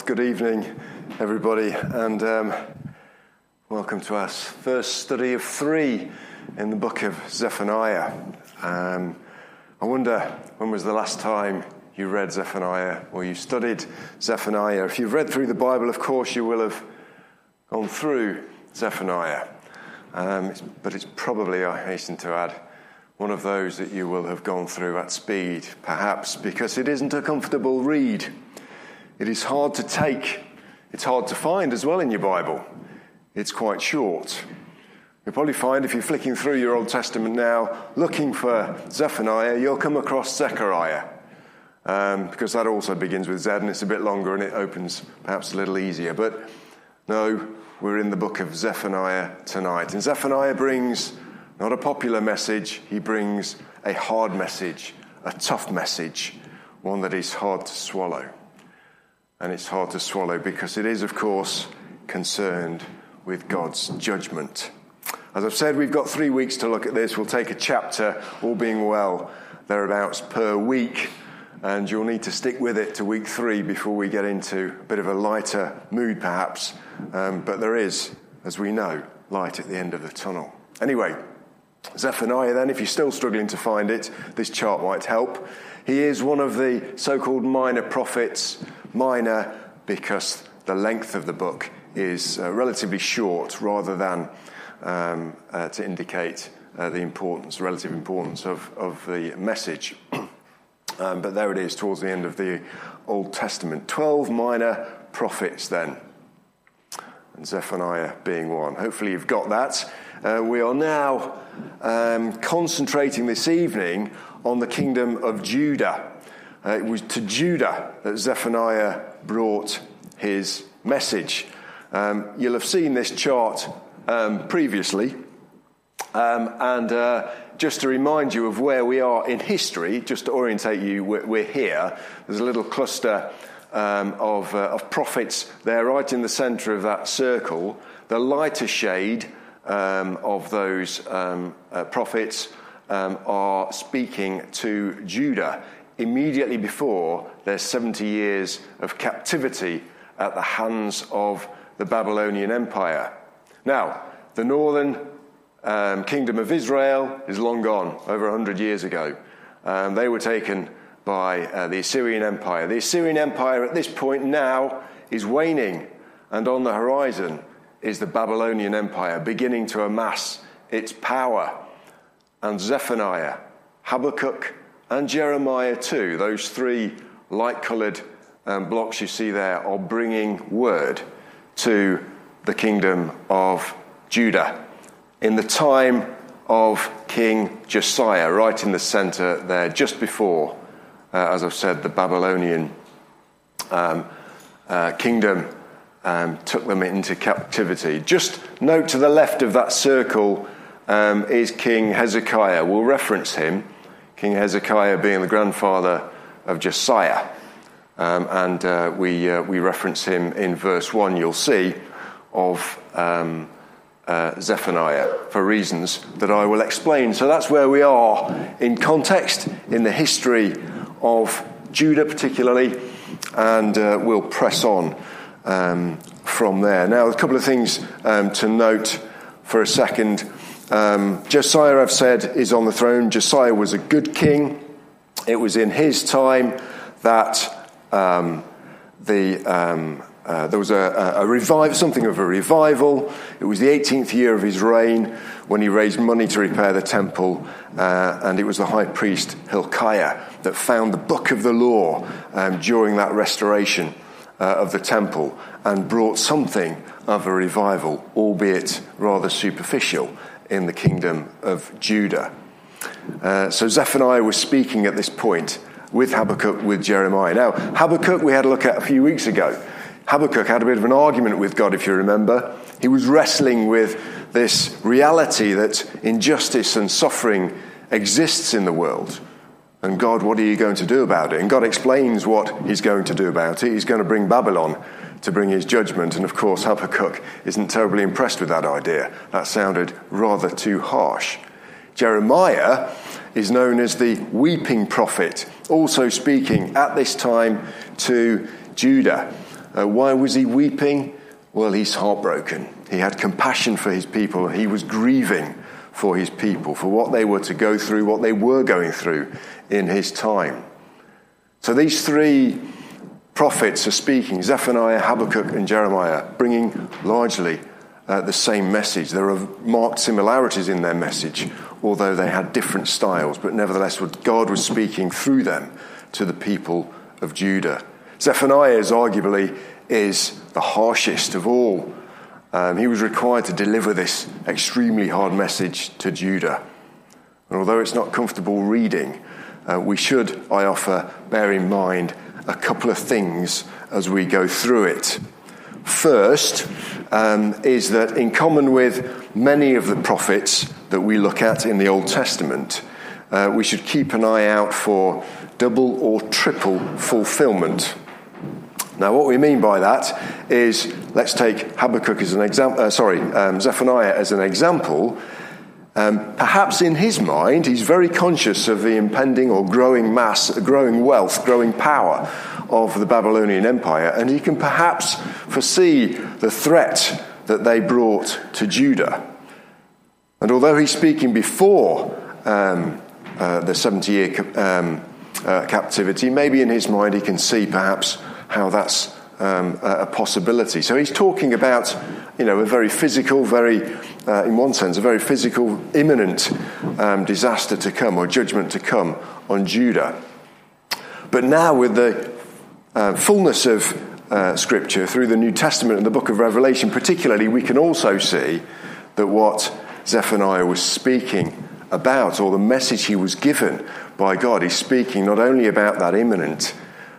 good evening, everybody, and welcome to our first study of 3 in the book of Zephaniah. I wonder, when was the last time you read Zephaniah or you studied Zephaniah? If you've read through the Bible, of course, you will have gone through Zephaniah. But it's probably, I hasten to add, one of those that you will have gone through at speed, perhaps, because it isn't a comfortable read. It is hard to take. It's hard to find as well in your Bible. It's quite short. You'll probably find if you're flicking through your Old Testament now, looking for Zephaniah, you'll come across Zechariah, because that also begins with Z and it's a bit longer and it opens perhaps a little easier. But no, we're in the book of Zephaniah tonight. And Zephaniah brings not a popular message, he brings a hard message, a tough message, one that is hard to swallow. And it's hard to swallow because it is, of course, concerned with God's judgment. As I've said, we've got 3 weeks to look at this. We'll take a chapter, all being well, thereabouts per week. And you'll need to stick with it to week 3 before we get into a bit of a lighter mood, perhaps. But there is, as we know, light at the end of the tunnel. Anyway, Zephaniah then, if you're still struggling to find it, this chart might help. He is one of the so-called minor prophets, minor because the length of the book is relatively short rather than to indicate the relative importance of the message. But there it is towards the end of the Old Testament. 12 minor prophets then, and Zephaniah being one. Hopefully you've got that. We are now concentrating this evening on the kingdom of Judah. It was to Judah that Zephaniah brought his message. You'll have seen this chart previously. And just to remind you of where we are in history, just to orientate you, we're here. There's a little cluster of prophets there right in the centre of that circle. The lighter shade of those prophets are speaking to Judah immediately before their 70 years of captivity at the hands of the Babylonian Empire. Now, the northern kingdom of Israel is long gone, over 100 years ago. They were taken by the Assyrian Empire. The Assyrian Empire at this point now is waning, and on the horizon is the Babylonian Empire beginning to amass its power. And Zephaniah, Habakkuk, and Jeremiah too, those 3 light-coloured blocks you see there, are bringing word to the kingdom of Judah in the time of King Josiah, right in the centre there, just before, as I've said, the Babylonian kingdom took them into captivity. Just note to the left of that circle is King Hezekiah. We'll reference him, King Hezekiah being the grandfather of Josiah. And we reference him in verse 1, you'll see, of Zephaniah for reasons that I will explain. So that's where we are in context, in the history of Judah particularly, and we'll press on from there. Now, a couple of things to note for a second. Josiah, I've said, is on the throne. Josiah was a good king. It was in his time that there was something of a revival. It was the 18th year of his reign when he raised money to repair the temple, and it was the high priest Hilkiah that found the book of the law during that restoration of the temple and brought something of a revival, albeit rather superficial, in the kingdom of Judah. So Zephaniah was speaking at this point with Habakkuk, with Jeremiah. Now, Habakkuk we had a look at a few weeks ago. Habakkuk had a bit of an argument with God, if you remember. He was wrestling with this reality that injustice and suffering exists in the world. And God, what are you going to do about it? And God explains what he's going to do about it. He's going to bring Babylon to bring his judgment. And of course, Habakkuk isn't terribly impressed with that idea. That sounded rather too harsh. Jeremiah is known as the weeping prophet, also speaking at this time to Judah. Why was he weeping? Well, he's heartbroken. He had compassion for his people. He was grieving for his people, for what they were to go through, what they were going through in his time. So these three prophets are speaking, Zephaniah, Habakkuk and Jeremiah, bringing largely the same message. There are marked similarities in their message, although they had different styles, but nevertheless God was speaking through them to the people of Judah. Zephaniah arguably is the harshest of all. He was required to deliver this extremely hard message to Judah. And although it's not comfortable reading, we should, I offer, bear in mind a couple of things as we go through it. First is that in common with many of the prophets that we look at in the Old Testament, we should keep an eye out for double or triple fulfillment. Now, what we mean by that is, let's take Habakkuk as an example. Zephaniah as an example. Perhaps in his mind, he's very conscious of the impending or growing mass, growing wealth, growing power of the Babylonian Empire, and he can perhaps foresee the threat that they brought to Judah. And although he's speaking before the 70-year captivity, maybe in his mind he can see perhaps how that's a possibility. So he's talking about, a very physical, in one sense, a very physical, imminent disaster to come, or judgment to come on Judah. But now with the fullness of Scripture through the New Testament and the book of Revelation particularly, we can also see that what Zephaniah was speaking about, or the message he was given by God, he's speaking not only about that imminent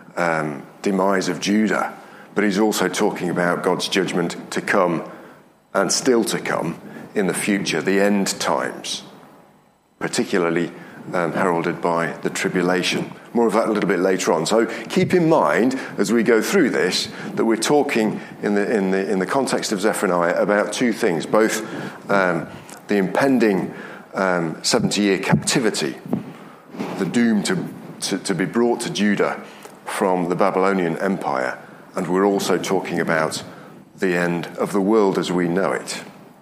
demise of Judah, but he's also talking about God's judgment to come and still to come in the future, the end times, particularly heralded by the tribulation. More of that a little bit later on. So keep in mind as we go through this that we're talking in the context of Zephaniah about two things: both the impending 70-year captivity, the doom to be brought to Judah from the Babylonian Empire, and we're also talking about the end of the world as we know it.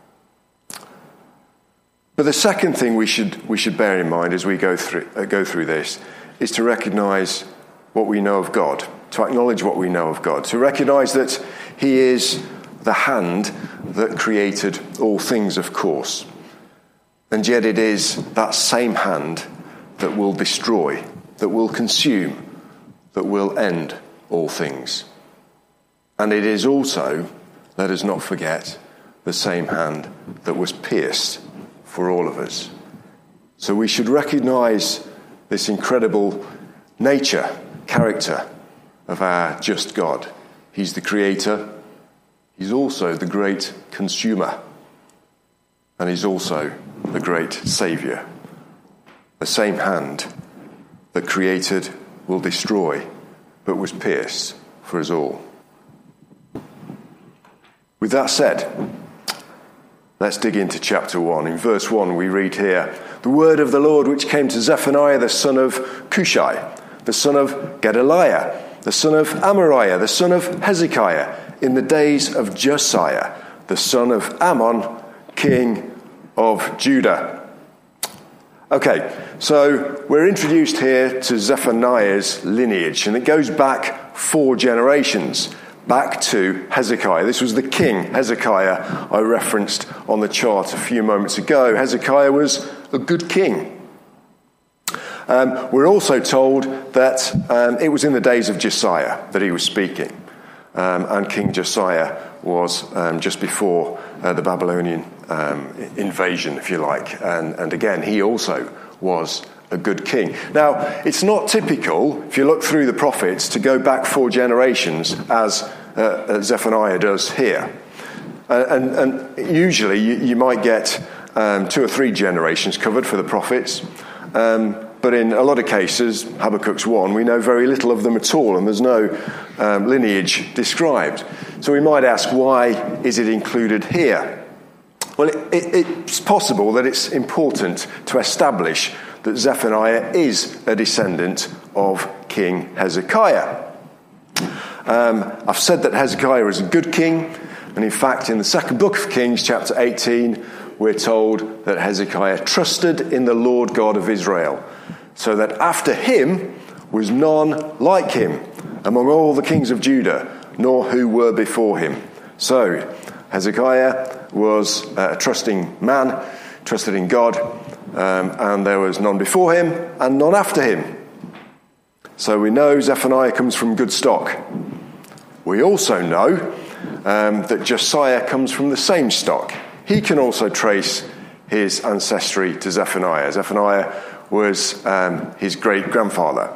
But the second thing we should bear in mind as we go through this is to recognise what we know of God, to acknowledge what we know of God, to recognise that he is the hand that created all things, of course. And yet it is that same hand that will destroy, that will consume, that will end all things. And it is also, let us not forget, the same hand that was pierced for all of us. So we should recognise this incredible nature, character of our just God. He's the creator. He's also the great consumer. And he's also the great saviour. The same hand that created will destroy, but was pierced for us all. With that said, let's dig into chapter 1. In verse 1 we read here, "The word of the Lord which came to Zephaniah the son of Cushai, the son of Gedaliah, the son of Amariah, the son of Hezekiah, in the days of Josiah, the son of Ammon, king of Judah." Okay, so we're introduced here to Zephaniah's lineage, and it goes back 4 generations, back to Hezekiah. This was the king Hezekiah I referenced on the chart a few moments ago. Hezekiah was a good king. We're also told that it was in the days of Josiah that he was speaking. And King Josiah was just before the Babylonian invasion, if you like. And again, he also was a good king. Now, it's not typical, if you look through the prophets, to go back 4 generations as Zephaniah does here. And usually you might get 2 or 3 generations covered for the prophets. But in a lot of cases, Habakkuk's 1, we know very little of them at all, and there's no lineage described. So we might ask, why is it included here? Well, it's possible that it's important to establish that Zephaniah is a descendant of King Hezekiah. I've said that Hezekiah is a good king, and in fact in the second book of Kings, chapter 18, we're told that Hezekiah trusted in the Lord God of Israel, so that after him was none like him among all the kings of Judah, nor who were before him. So Hezekiah was a trusting man, trusted in God, and there was none before him and none after him. So we know Zephaniah comes from good stock. We also know that Josiah comes from the same stock. He can also trace his ancestry to Zephaniah. Zephaniah was his great-grandfather.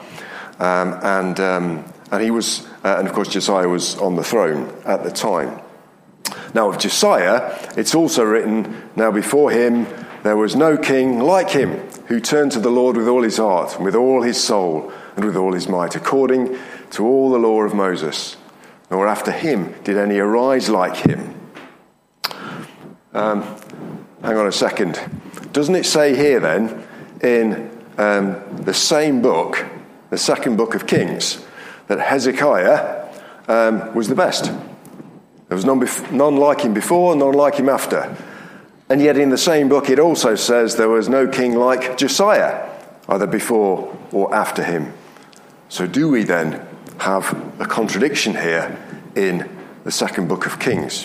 And he was, and of course Josiah was on the throne at the time. Now of Josiah, it's also written, now before him there was no king like him, who turned to the Lord with all his heart, and with all his soul, and with all his might, according to all the law of Moses. Nor after him did any arise like him. Hang on a second. Doesn't it say here then, in the same book, the second book of Kings, that Hezekiah was the best? There was none like him before, none like him after. And yet in the same book it also says there was no king like Josiah, either before or after him. So do we then have a contradiction here in the second book of Kings?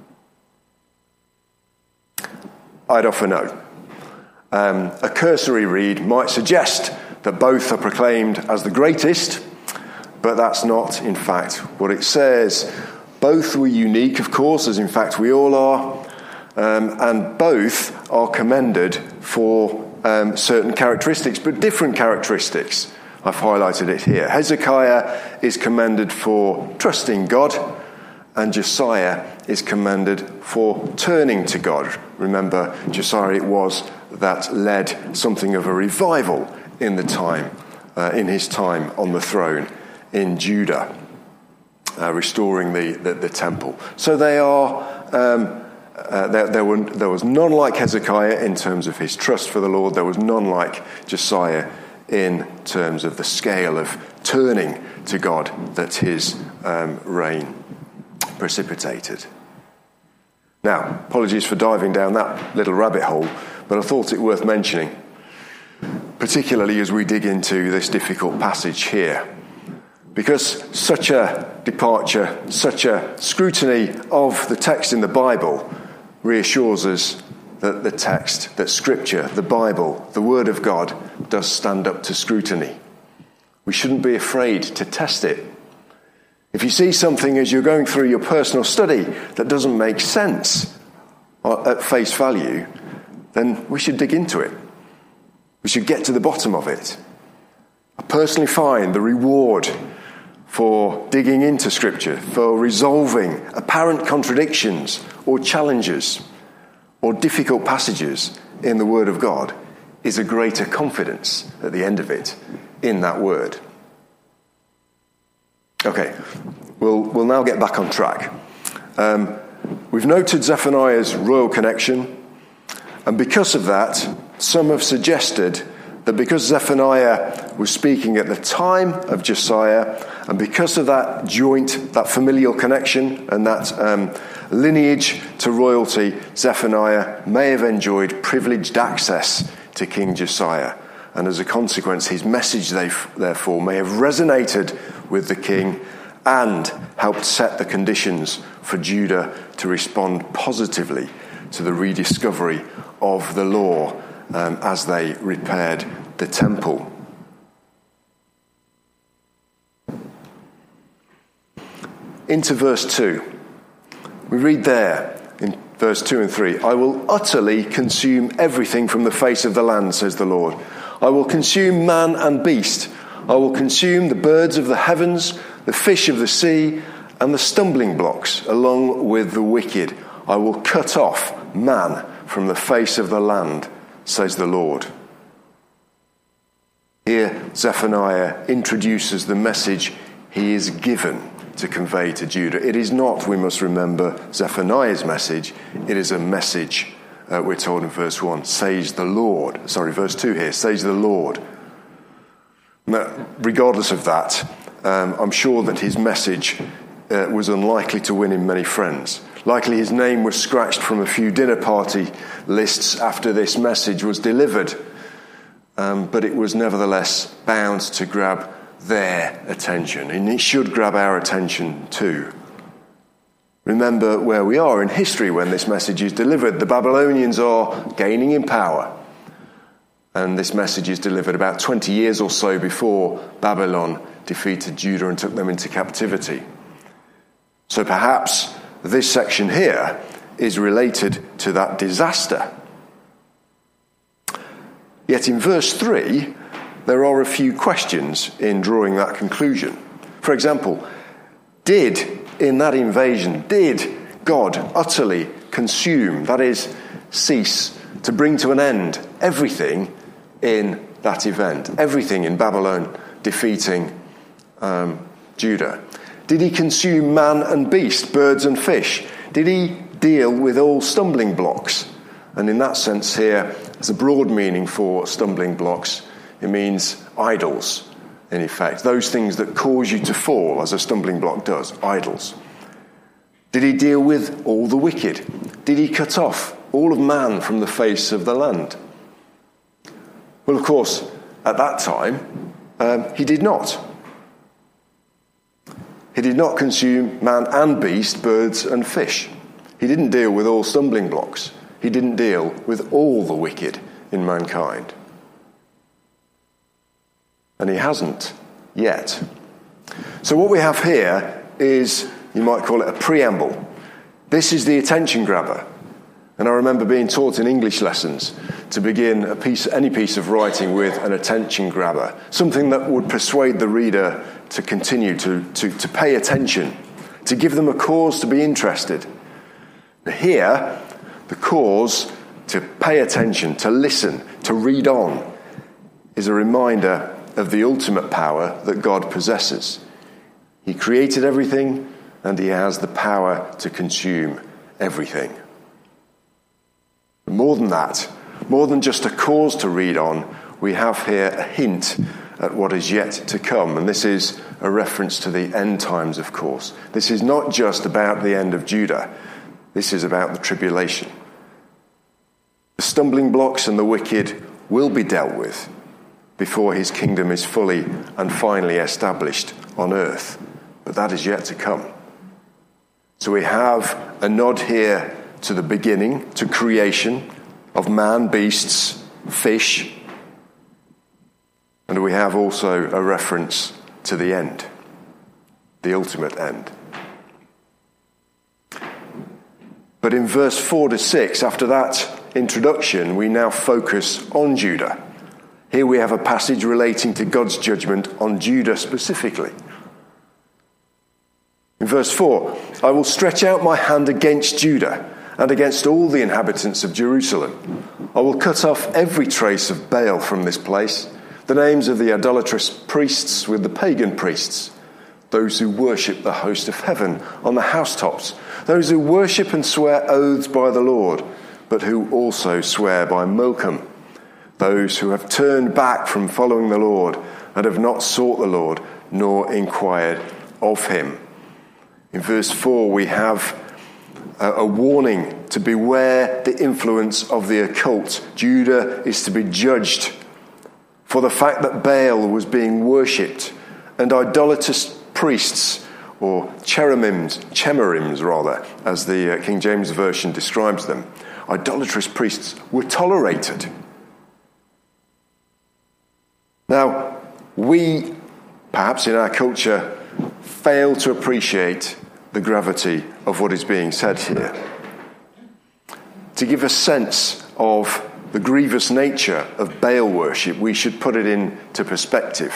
I'd offer no. A cursory read might suggest that both are proclaimed as the greatest, but that's not, in fact, what it says. Both were unique, of course, as in fact we all are, and both are commended for certain characteristics, but different characteristics. I've highlighted it here. Hezekiah is commended for trusting God, and Josiah is commended for turning to God. Remember, Josiah it was that led something of a revival in his time on the throne in Judah, restoring the temple. So they are. There was none like Hezekiah in terms of his trust for the Lord. There was none like Josiah in terms of the scale of turning to God that his reign precipitated. Now, apologies for diving down that little rabbit hole, but I thought it worth mentioning, particularly as we dig into this difficult passage here, because such a departure, such a scrutiny of the text in the Bible reassures us that the text, that Scripture, the Bible, the Word of God, does stand up to scrutiny. We shouldn't be afraid to test it. If you see something as you're going through your personal study that doesn't make sense at face value, then we should dig into it. We should get to the bottom of it. I personally find the reward for digging into Scripture, for resolving apparent contradictions or challenges or difficult passages in the Word of God, is a greater confidence at the end of it in that Word. Okay, we'll now get back on track. We've noted Zephaniah's royal connection, and because of that, some have suggested that because Zephaniah was speaking at the time of Josiah, and because of that that familial connection and that lineage to royalty, Zephaniah may have enjoyed privileged access to King Josiah. And as a consequence, his message, therefore, may have resonated with the king and helped set the conditions for Judah to respond positively to the rediscovery of the law as they repaired the temple. Into verse 2. We read there in verse 2 and 3, I will utterly consume everything from the face of the land, says the Lord. I will consume man and beast. I will consume the birds of the heavens, the fish of the sea, and the stumbling blocks, along with the wicked. I will cut off man from the face of the land, says the Lord. Here, Zephaniah introduces the message he is given to convey to Judah. It is not, we must remember, Zephaniah's message. It is a message, we're told in verse 1, says the Lord. Sorry, verse 2 here, says the Lord. Now, regardless of that, I'm sure that his message was unlikely to win him many friends. Likely his name was scratched from a few dinner party lists after this message was delivered. But it was nevertheless bound to grab their attention, and it should grab our attention too. Remember where we are in history when this message is delivered. The Babylonians are gaining in power, and this message is delivered about 20 years or so before Babylon defeated Judah and took them into captivity. So perhaps this section here is related to that disaster. Yet in verse 3, there are a few questions in drawing that conclusion. For example, in that invasion, did God utterly consume, that is, cease, to bring to an end everything in that event, everything in Babylon defeating Judah? Did he consume man and beast, birds and fish? Did he deal with all stumbling blocks? And in that sense here, there's a broad meaning for stumbling blocks. It means idols, in effect. Those things that cause you to fall, as a stumbling block does, idols. Did he deal with all the wicked? Did he cut off all of man from the face of the land? Well, of course, at that time, he did not. He did not consume man and beast, birds and fish. He didn't deal with all stumbling blocks. He didn't deal with all the wicked in mankind. And he hasn't yet. So what we have here is, you might call it a preamble. This is the attention grabber. And I remember being taught in English lessons to begin any piece of writing with an attention grabber, something that would persuade the reader to continue to pay attention, to give them a cause to be interested. Here, the cause to pay attention, to listen, to read on, is a reminder of the ultimate power that God possesses. He created everything, and he has the power to consume everything. More than that, more than just a cause to read on, we have here a hint at what is yet to come. And this is a reference to the end times, of course. This is not just about the end of Judah. This is about the tribulation. The stumbling blocks and the wicked will be dealt with before his kingdom is fully and finally established on earth. But that is yet to come. So we have a nod here to the beginning, to creation of man, beasts, fish. And we have also a reference to the end, the ultimate end. But in verse 4 to 6, after that introduction, we now focus on Judah. Here we have a passage relating to God's judgment on Judah specifically. In verse 4, I will stretch out my hand against Judah and against all the inhabitants of Jerusalem. I will cut off every trace of Baal from this place, the names of the idolatrous priests with the pagan priests, those who worship the host of heaven on the housetops, those who worship and swear oaths by the Lord, but who also swear by Milcom, those who have turned back from following the Lord and have not sought the Lord, nor inquired of him. In verse 4, we have a warning to beware the influence of the occult. Judah is to be judged for the fact that Baal was being worshipped, and idolatrous priests, or chemarims, as the King James Version describes them, idolatrous priests were tolerated. Now, we, perhaps in our culture, fail to appreciate the gravity of what is being said here. To give a sense of the grievous nature of Baal worship, we should put it into perspective.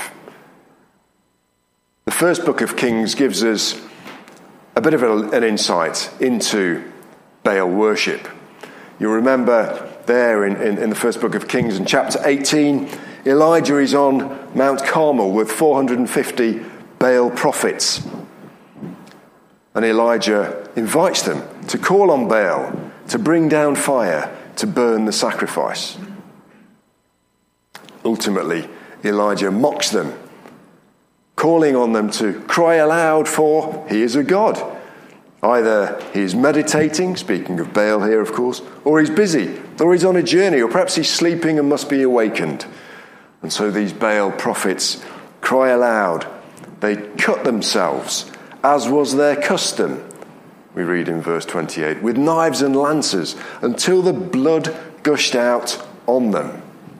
The first book of Kings gives us a bit of an insight into Baal worship. You'll remember there in the first book of Kings in chapter 18, Elijah is on Mount Carmel with 450 Baal prophets. And Elijah invites them to call on Baal, to bring down fire, to burn the sacrifice. Ultimately, Elijah mocks them, calling on them to cry aloud, for he is a god. Either he's meditating, speaking of Baal here, of course, or he's busy, or he's on a journey, or perhaps he's sleeping and must be awakened. And so these Baal prophets cry aloud. They cut themselves, as was their custom, we read in verse 28, with knives and lances, until the blood gushed out on them.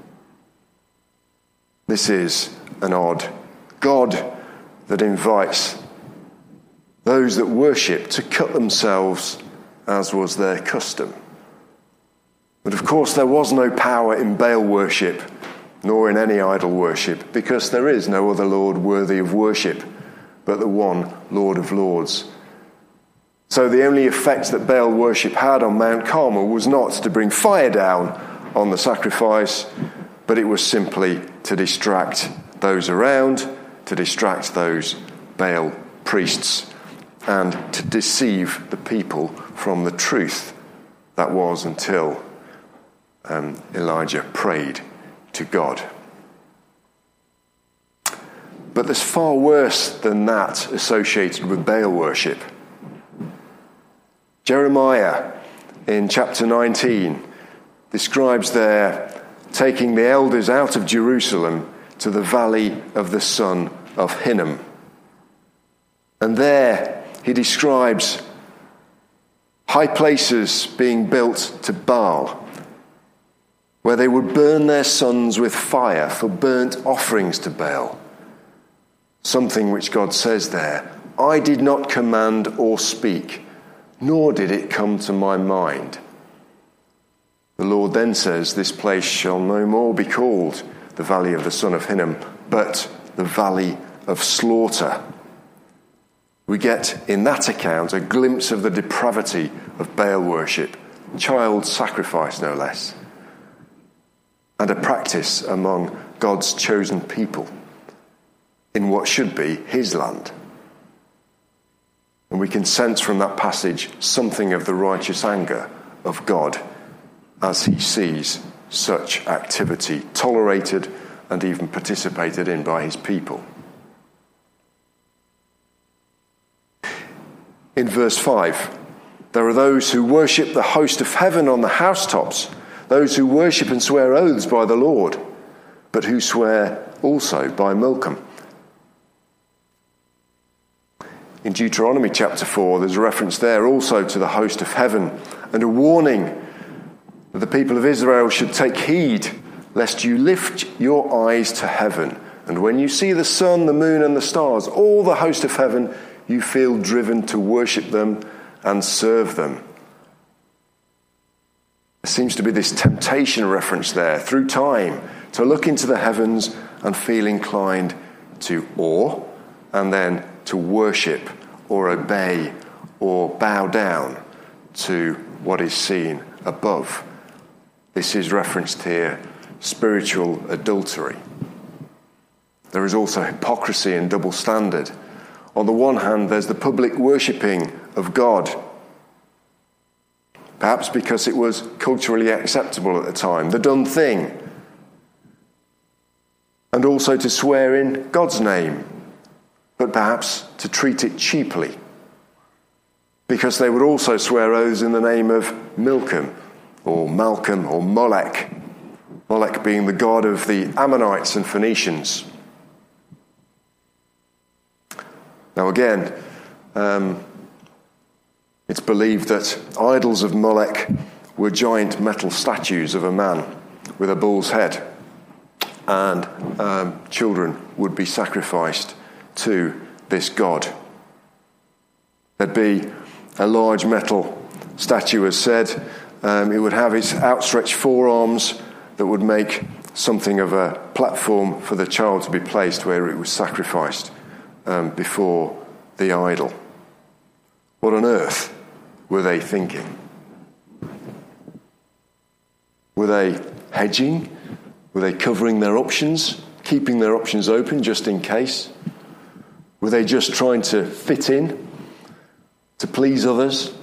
This is an odd God that invites those that worship to cut themselves, as was their custom. But of course there was no power in Baal worship, nor in any idol worship, because there is no other Lord worthy of worship but the one Lord of Lords. So the only effect that Baal worship had on Mount Carmel was not to bring fire down on the sacrifice, but it was simply to distract those around, to distract those Baal priests, and to deceive the people from the truth that was until Elijah prayed to God. But there's far worse than that associated with Baal worship. Jeremiah in chapter 19 describes there taking the elders out of Jerusalem to the valley of the son of Hinnom. And there he describes high places being built to Baal, where they would burn their sons with fire for burnt offerings to Baal. Something which God says there, I did not command or speak, nor did it come to my mind. The Lord then says, this place shall no more be called the valley of the son of Hinnom, but the valley of slaughter. We get in that account a glimpse of the depravity of Baal worship, child sacrifice no less, and a practice among God's chosen people in what should be his land. And we can sense from that passage something of the righteous anger of God as he sees such activity tolerated and even participated in by his people. In verse 5, there are those who worship the host of heaven on the housetops, those who worship and swear oaths by the Lord, but who swear also by Milcom. In Deuteronomy chapter 4, there's a reference there also to the host of heaven and a warning that the people of Israel should take heed lest you lift your eyes to heaven, and when you see the sun, the moon, and the stars, all the host of heaven, you feel driven to worship them and serve them. There seems to be this temptation reference there through time to look into the heavens and feel inclined to awe and then to worship or obey or bow down to what is seen above. This is referenced here, spiritual adultery. There is also hypocrisy and double standard. On the one hand, there's the public worshipping of God, perhaps because it was culturally acceptable at the time, the done thing, and also to swear in God's name, but perhaps to treat it cheaply, because they would also swear oaths in the name of Milcom, or Malcolm, or Molech, Molech being the god of the Ammonites and Phoenicians. Now again, it's believed that idols of Molech were giant metal statues of a man with a bull's head, and children would be sacrificed to this god. There'd be a large metal statue, as said. It would have its outstretched forearms that would make something of a platform for the child to be placed where it was sacrificed before the idol. What on earth were they thinking? Were they hedging? Were they covering their options, keeping their options open just in case? Were they just trying to fit in, to please others?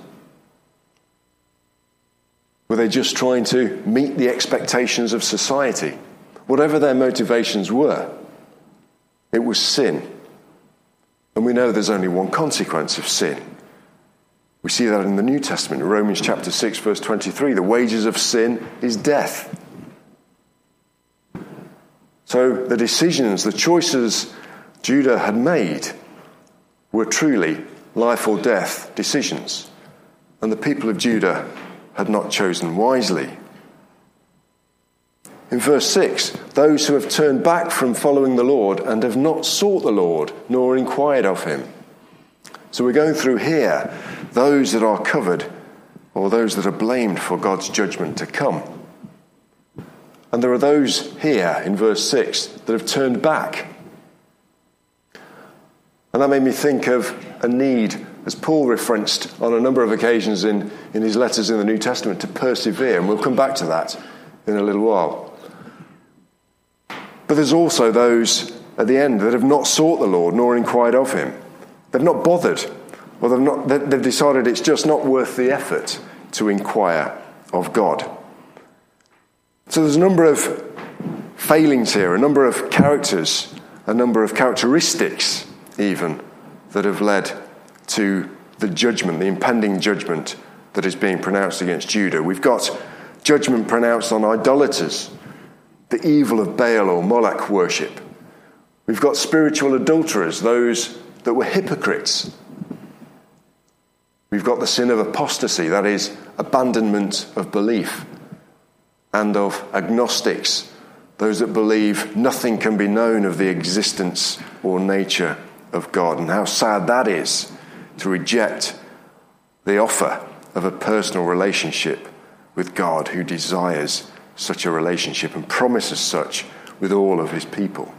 Were they just trying to meet the expectations of society? Whatever their motivations were, it was sin, And we know there's only one consequence of sin. We see that in the New Testament, in Romans chapter 6, verse 23. The wages of sin is death. So the decisions, the choices Judah had made were truly life or death decisions. And the people of Judah had not chosen wisely. In verse 6, those who have turned back from following the Lord and have not sought the Lord, nor inquired of him. So we're going through here those that are covered, or those that are blamed for God's judgment to come. And there are those here in verse 6 that have turned back. And that made me think of a need, as Paul referenced on a number of occasions in his letters in the New Testament, to persevere. And we'll come back to that in a little while. But there's also those at the end that have not sought the Lord nor inquired of him. They've not bothered, or they've decided it's just not worth the effort to inquire of God. So there's a number of failings here, a number of characters, a number of characteristics even, that have led to the judgment, the impending judgment that is being pronounced against Judah. We've got judgment pronounced on idolaters, the evil of Baal or Moloch worship. We've got spiritual adulterers, those that were hypocrites. We've got the sin of apostasy, that is, abandonment of belief, and of agnostics, those that believe nothing can be known of the existence or nature of God. And how sad that is, to reject the offer of a personal relationship with God, who desires such a relationship and promises such with all of his people.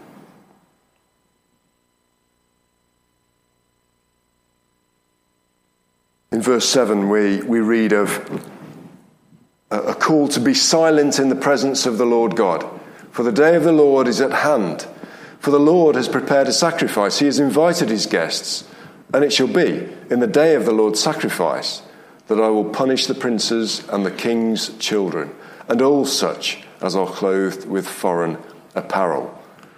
In verse 7 we read of a call to be silent in the presence of the Lord God. For the day of the Lord is at hand. For the Lord has prepared a sacrifice. He has invited his guests. And it shall be in the day of the Lord's sacrifice that I will punish the princes and the king's children, and all such as are clothed with foreign apparel.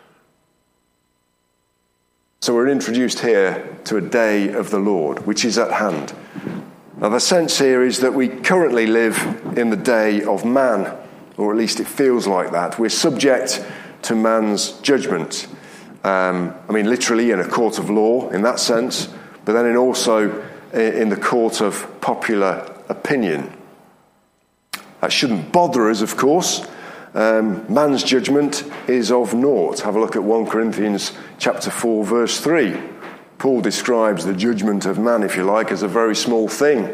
So we're introduced here to a day of the Lord, which is at hand. Now the sense here is that we currently live in the day of man, or at least it feels like that. We're subject to man's judgment. Literally in a court of law in that sense, but then also in the court of popular opinion. That shouldn't bother us, of course. Man's judgment is of naught. Have a look at 1 Corinthians chapter 4, verse 3. Paul describes the judgment of man, if you like, as a very small thing.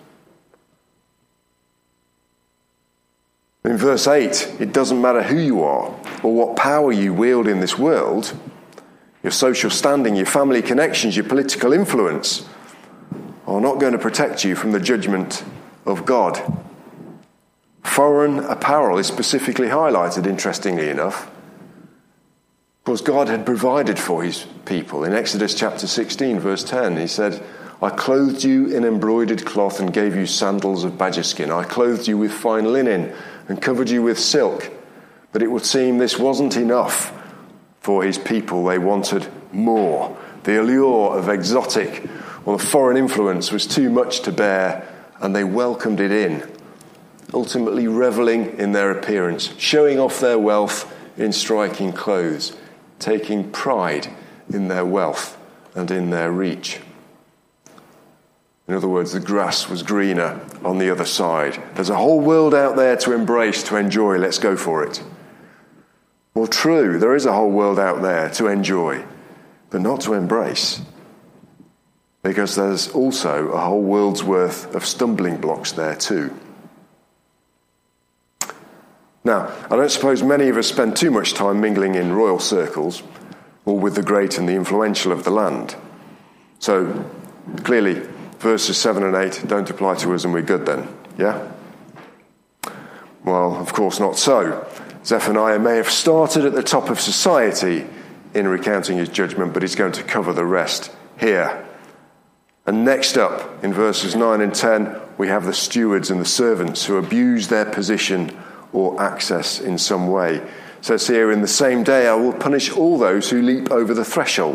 In verse 8, it doesn't matter who you are or what power you wield in this world, your social standing, your family connections, your political influence are not going to protect you from the judgment of God. Foreign apparel is specifically highlighted, interestingly enough, because God had provided for his people. In Exodus chapter 16, verse 10, he said, I clothed you in embroidered cloth and gave you sandals of badger skin. I clothed you with fine linen and covered you with silk. But it would seem this wasn't enough for his people. They wanted more. The allure of exotic or the foreign influence was too much to bear, and they welcomed it in, ultimately reveling in their appearance, showing off their wealth in striking clothes, taking pride in their wealth and in their reach. In other words, the grass was greener on the other side. There's a whole world out there to embrace, to enjoy. Let's go for it. Well, true, there is a whole world out there to enjoy, but not to embrace. Because there's also a whole world's worth of stumbling blocks there too. Now, I don't suppose many of us spend too much time mingling in royal circles or with the great and the influential of the land. So, clearly, verses 7 and 8 don't apply to us and we're good then, yeah? Well, of course not so. Zephaniah may have started at the top of society in recounting his judgment, but he's going to cover the rest here. And next up, in verses 9 and 10, we have the stewards and the servants who abuse their position or access in some way. So it's here, in the same day I will punish all those who leap over the threshold,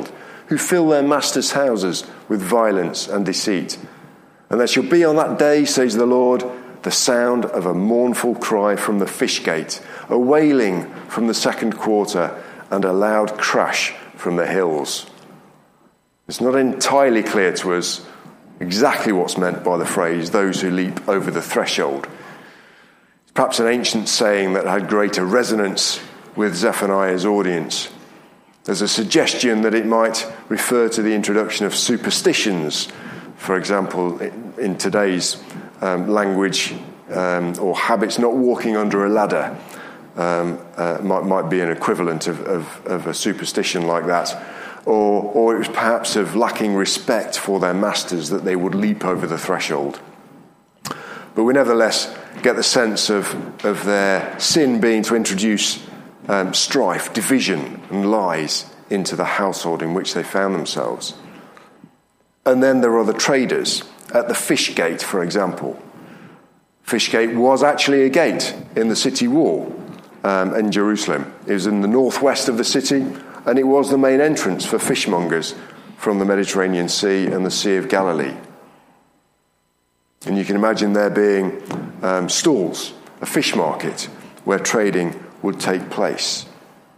who fill their masters' houses with violence and deceit. And there shall be on that day, says the Lord, the sound of a mournful cry from the fish gate, a wailing from the second quarter, and a loud crash from the hills. It's not entirely clear to us exactly what's meant by the phrase, those who leap over the threshold. It's perhaps an ancient saying that had greater resonance with Zephaniah's audience. There's a suggestion that it might refer to the introduction of superstitions, for example, in today's language, or habits, not walking under a ladder might be an equivalent of a superstition like that. Or it was perhaps of lacking respect for their masters that they would leap over the threshold. But we nevertheless get the sense of their sin being to introduce strife, division, and lies into the household in which they found themselves. And then there are the traders at the fish gate, for example. Fish gate was actually a gate in the city wall in Jerusalem. It was in the northwest of the city, and it was the main entrance for fishmongers from the Mediterranean Sea and the Sea of Galilee. And you can imagine there being stalls, a fish market, where trading would take place.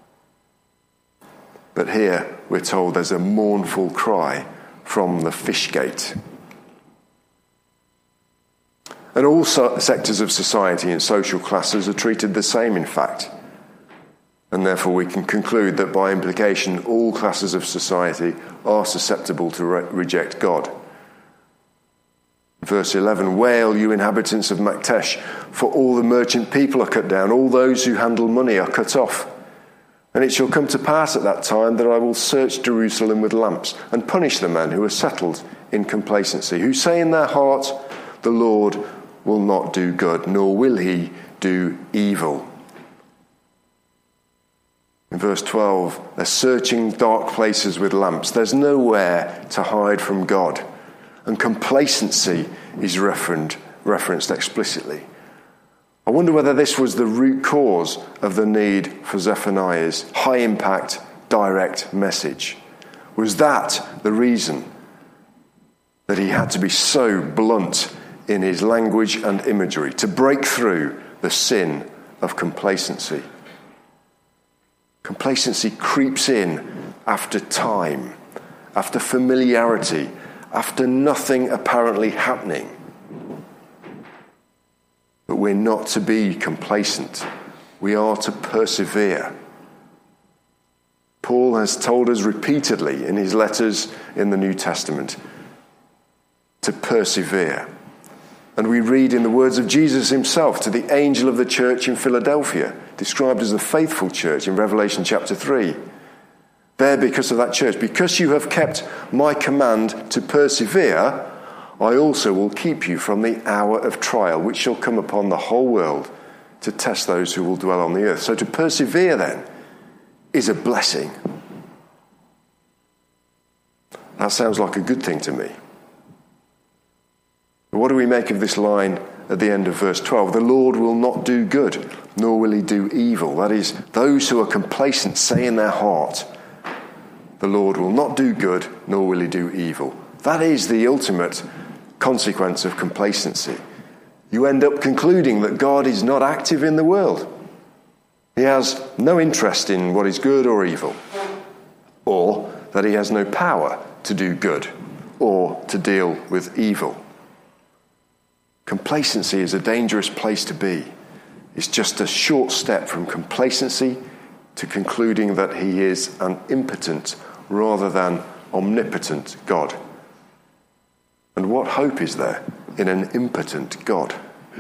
But here we're told there's a mournful cry from the fish gate. And all sectors of society and social classes are treated the same, in fact. And therefore we can conclude that by implication all classes of society are susceptible to reject God. Verse 11, wail, you inhabitants of Maktesh, for all the merchant people are cut down, all those who handle money are cut off. And it shall come to pass at that time that I will search Jerusalem with lamps and punish the men who are settled in complacency, who say in their heart, the Lord will not do good, nor will he do evil. In verse 12, they're searching dark places with lamps. There's nowhere to hide from God. And complacency is referenced explicitly. I wonder whether this was the root cause of the need for Zephaniah's high-impact, direct message. Was that the reason that he had to be so blunt in his language and imagery, to break through the sin of complacency? Complacency creeps in after time, after familiarity, after nothing apparently happening. But we're not to be complacent. We are to persevere. Paul has told us repeatedly in his letters in the New Testament to persevere. And we read in the words of Jesus himself to the angel of the church in Philadelphia, described as the faithful church in Revelation chapter 3. There, because of that church, because you have kept my command to persevere, I also will keep you from the hour of trial, which shall come upon the whole world to test those who will dwell on the earth. So to persevere, then, is a blessing. That sounds like a good thing to me. But what do we make of this line at the end of verse 12? The Lord will not do good, nor will he do evil. That is, those who are complacent say in their heart, the Lord will not do good, nor will he do evil. That is the ultimate consequence of complacency. You end up concluding that God is not active in the world. He has no interest in what is good or evil, or that he has no power to do good or to deal with evil. Complacency is a dangerous place to be. It's just a short step from complacency to concluding that he is an impotent rather than omnipotent God. And what hope is there in an impotent God?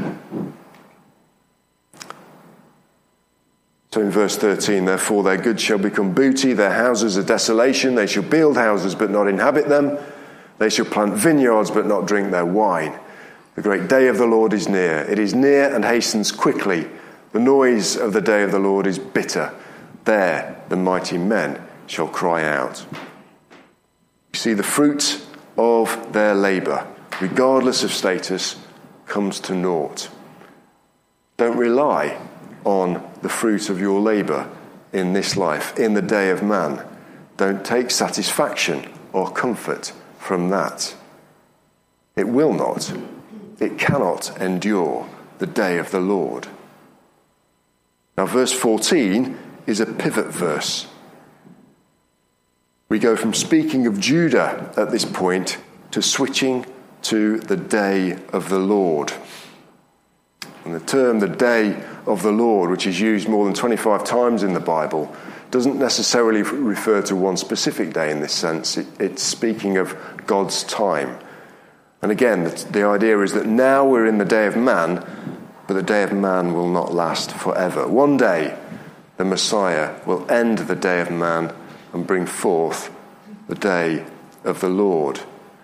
So in verse 13, therefore their goods shall become booty, their houses a desolation, they shall build houses but not inhabit them, they shall plant vineyards but not drink their wine. The great day of the Lord is near. It is near and hastens quickly. The noise of the day of the Lord is bitter. There the mighty men shall cry out. You see, the fruit of their labour, regardless of status, comes to naught. Don't rely on the fruit of your labour in this life, in the day of man. Don't take satisfaction or comfort from that. It will not, it cannot endure the day of the Lord. Now, verse 14 is a pivot verse. We go from speaking of Judah at this point to switching to the day of the Lord. And the term the day of the Lord, which is used more than 25 times in the Bible, doesn't necessarily refer to one specific day in this sense. It's speaking of God's time. And again, the idea is that now we're in the day of man, but the day of man will not last forever. One day, the Messiah will end the day of man and bring forth the day of the Lord.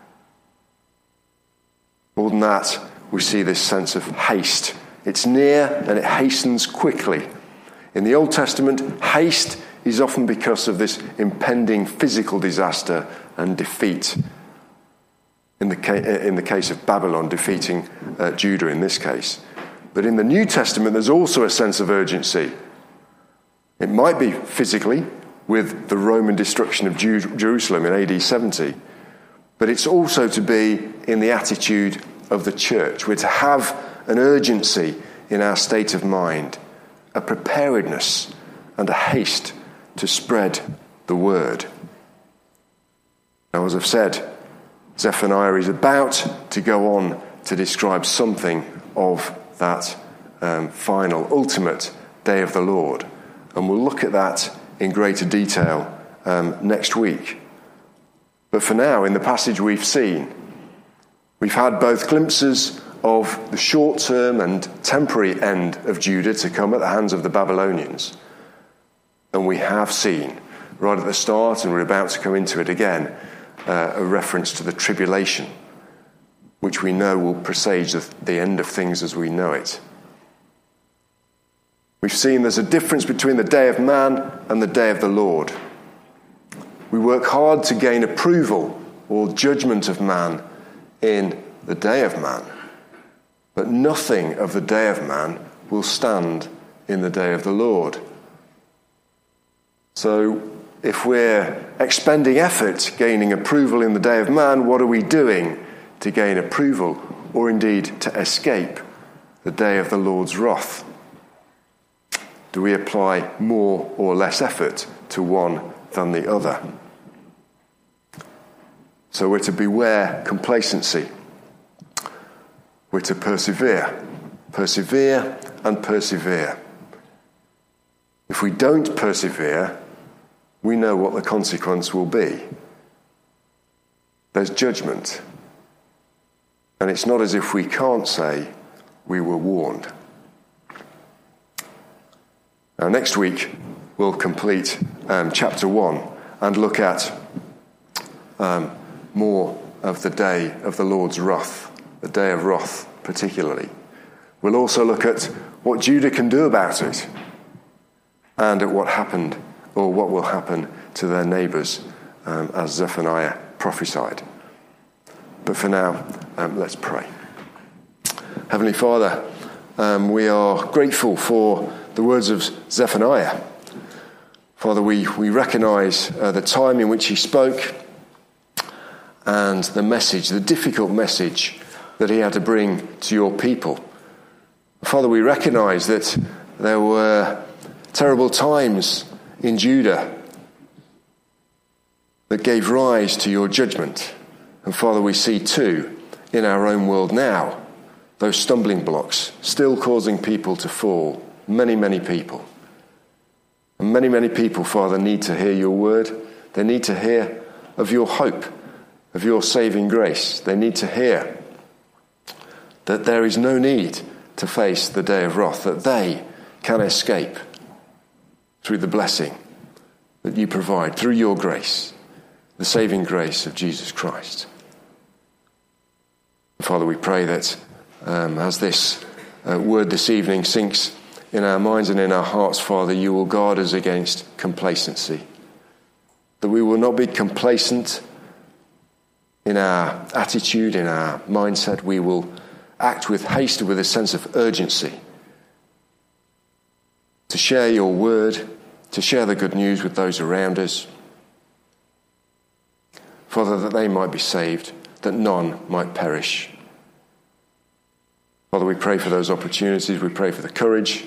More than that, we see this sense of haste. It's near and it hastens quickly. In the Old Testament, haste is often because of this impending physical disaster and defeat. In the case of Babylon, defeating Judah in this case. But in the New Testament, there's also a sense of urgency. It might be physically, with the Roman destruction of Jerusalem in AD 70, but it's also to be in the attitude of the church. We're to have an urgency in our state of mind, a preparedness and a haste to spread the word. Now, as I've said, Zephaniah is about to go on to describe something of that final, ultimate day of the Lord. And we'll look at that in greater detail next week. But for now, in the passage we've seen, we've had both glimpses of the short-term and temporary end of Judah to come at the hands of the Babylonians. And we have seen, right at the start, and we're about to come into it again, a reference to the tribulation, which we know will presage the end of things as we know it. We've seen there's a difference between the day of man and the day of the Lord. We work hard to gain approval or judgment of man in the day of man, but nothing of the day of man will stand in the day of the Lord. So, if we're expending effort gaining approval in the day of man, what are we doing to gain approval, or indeed to escape the day of the Lord's wrath? Do we apply more or less effort to one than the other? So we're to beware complacency. We're to persevere. Persevere and persevere. If we don't persevere, we know what the consequence will be. There's judgment. And it's not as if we can't say we were warned. Now, next week, we'll complete chapter 1 and look at more of the day of the Lord's wrath, the day of wrath particularly. We'll also look at what Judah can do about it and at what happened or what will happen to their neighbours as Zephaniah prophesied. But for now, let's pray. Heavenly Father, we are grateful for the words of Zephaniah. Father, we recognise the time in which he spoke and the message, the difficult message that he had to bring to your people. Father, we recognise that there were terrible times in Judah that gave rise to your judgment. And Father, we see too in our own world now those stumbling blocks still causing people to fall. Many, many people. And many, many people, Father, need to hear your word. They need to hear of your hope, of your saving grace. They need to hear that there is no need to face the day of wrath, that they can escape through the blessing that you provide, through your grace, the saving grace of Jesus Christ. Father, we pray that as this word this evening sinks in our minds and in our hearts, Father, you will guard us against complacency. That we will not be complacent in our attitude, in our mindset. We will act with haste, with a sense of urgency to share your word, to share the good news with those around us, Father, that they might be saved, that none might perish. Father, we pray for those opportunities. We pray for the courage.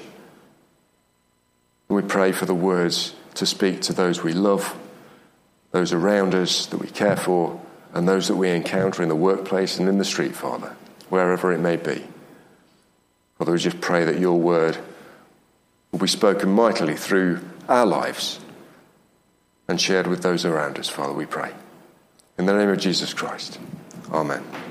We pray for the words to speak to those we love, those around us that we care for, and those that we encounter in the workplace and in the street, Father, wherever it may be. Father, we just pray that your word will be spoken mightily through our lives and shared with those around us, Father, we pray. In the name of Jesus Christ. Amen.